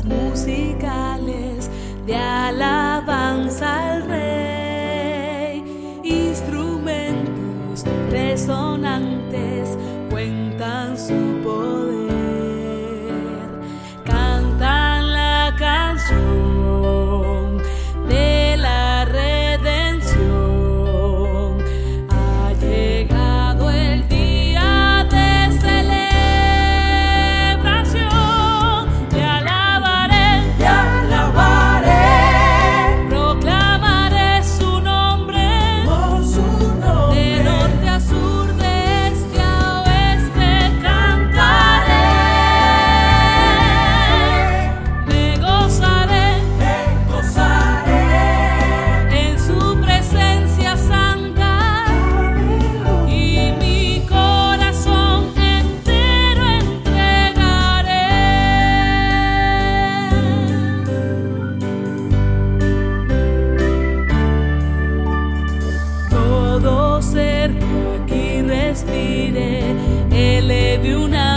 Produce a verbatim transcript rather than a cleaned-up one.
instrumentos musicales de alabanza al Rey, instrumentos resonantes cuentan su poder, cantan la canción de la redención. Ha llegado el día de celebración. Te alabaré, Te alabaré proclamaré su nombre, por su de nombre. norte a sur, de este a oeste cantaré. Me gozaré Me gozaré. en su presencia santa, y mi corazón entero entregaré. Todo ser que aquí respire, eleve una